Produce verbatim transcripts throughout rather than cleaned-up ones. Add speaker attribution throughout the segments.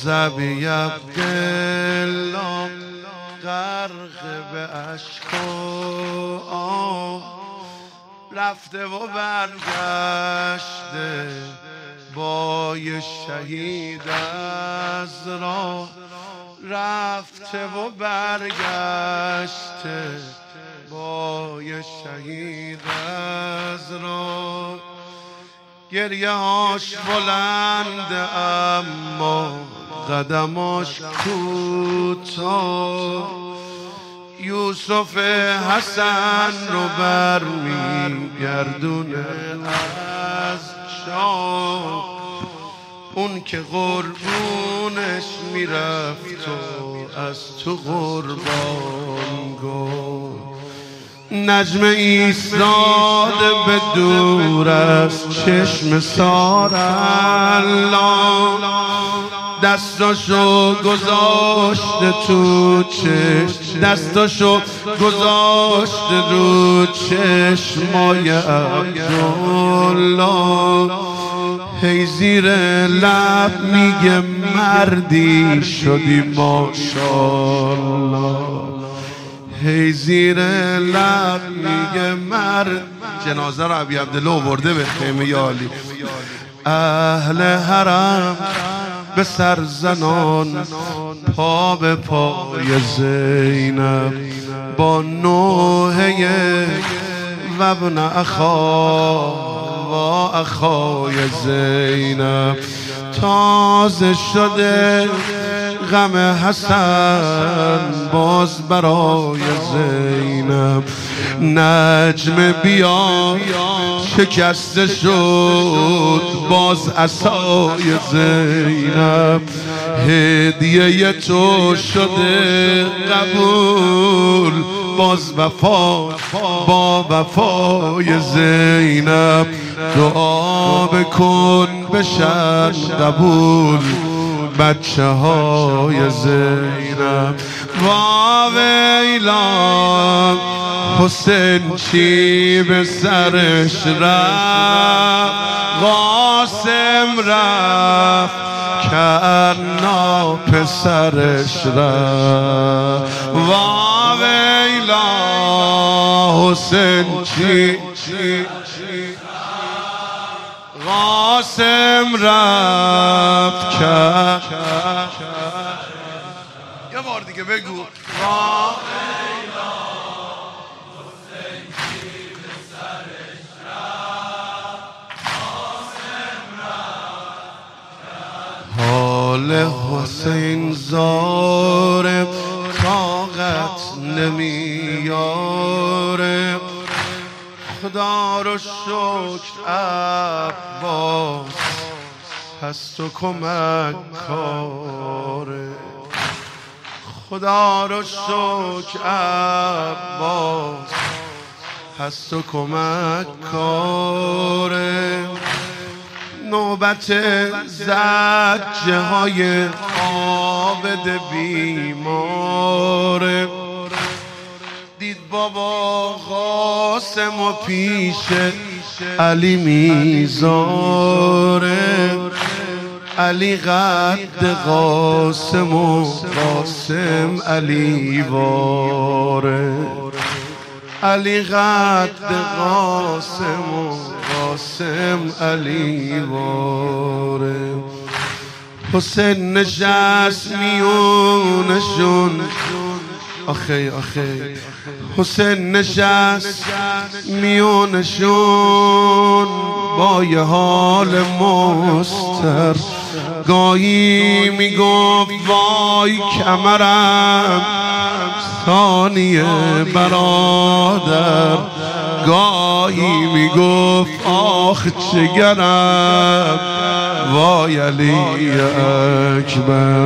Speaker 1: زبی عبدالله غرق به عشق و آه رفته و برگشته با یه شهید از راه رفته و برگشته با یه شهید از راه گریه هاش بلند اما قدماش کوتاه یوسف حسن رو برمیگردونه از شاه اون که قربونش میرفت و از تو قربان گفت نجم ایستاده به دور از چشم سار الله دستاشو گذاشته تو چشم دستاشو گذاشته رو چشمای عبدالله هی زیر لب میگه مردی شدی ماشاءالله هی زیر لب میگه مرد جنازه رو ابی عبدالله آورده به خیمه یالی اهل حرم به سر زنان پا به پای زینب با نوحه و ابن اخا و اخای زینب تازه شده غم حسن باز برای زینب نجم بیا شکسته شد باز عصای زینب هدیه تو شده قبول باز وفا با وفای زینب دعا بکن بشن قبول بچه های زینب وا ویلا حسین چی به سرش رفت قاسم رفت کرنا پسرش رفت وا ویلا حسین چی قاسم رفت کرد یه بار دیگه بگو وا ویلا حسین چی به سرش رفت قاسم رفت حال حسین زاره طاقت نمیاره خدا رو شکر عباس هست و کمک کاره خدا رو شکر عباس هست و کمک کاره نوبت زجه های عابد بیماره دید بابا قاسم و پیش علی میذاره علی قد قاسم و قاسم علی واره علی قد قاسم و قاسم علی واره حسین نشست میونشون آخه آخه حسین نشست میونشون با یه حال مستر گاهی میگفت وای کمرم ثانیه برادر گاهی میگفت آخ چگرم وای علی اکبر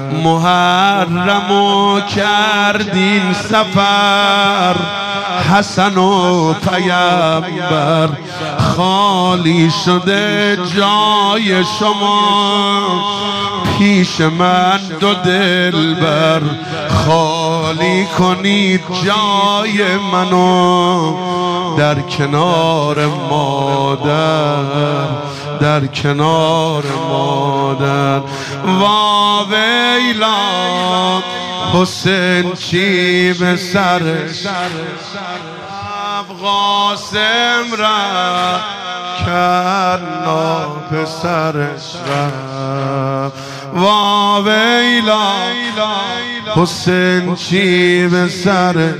Speaker 1: محرمو کردین سفر حسن و پیامبر خالی شده جای شما پیش من دو دلبر خالی کنید جای منو در کنار مادر در کنار مادر وا حسین چی به سرش قاسم را کرنا پسرش را وا ویلا حسین چی به سرش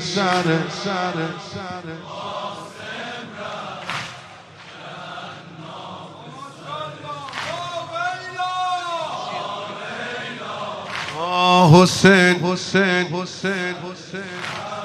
Speaker 1: حسین حسین حسین حسین